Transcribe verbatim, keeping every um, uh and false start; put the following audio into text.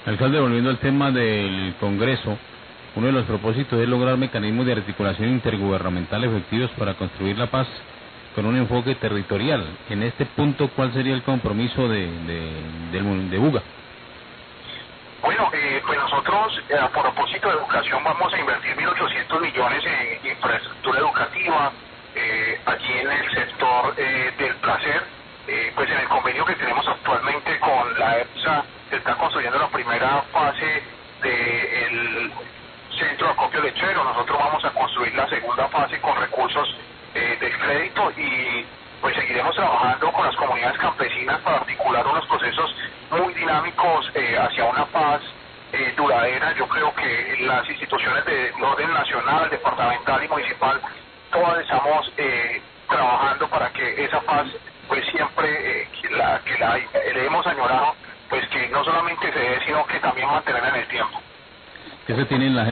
Alcalde, volviendo al tema del Congreso, uno de los propósitos es lograr mecanismos de articulación intergubernamental efectivos para construir la paz con un enfoque territorial. En este punto, ¿cuál sería el compromiso de, de, de, de Buga? Bueno, eh, pues nosotros eh, a propósito de educación vamos a invertir mil ochocientos millones en infraestructura educativa, eh, allí en el sector eh, del placer, eh, pues en el convenio que tenemos actualmente con la EPSA se está construyendo la primera fase del centro de acopio lechero. Nosotros vamos a construir la segunda fase con recursos eh, del crédito y pues seguiremos trabajando con las comunidades campesinas para articular unos procesos muy dinámicos eh, hacia una paz eh, duradera. Yo creo que las instituciones de orden nacional, departamental y municipal, todas estamos eh, trabajando para que esa paz, pues siempre eh, que la que la le hemos añorado, pues que no solamente se dé, sino que también mantenerla en el tiempo. ¿Qué se tiene en la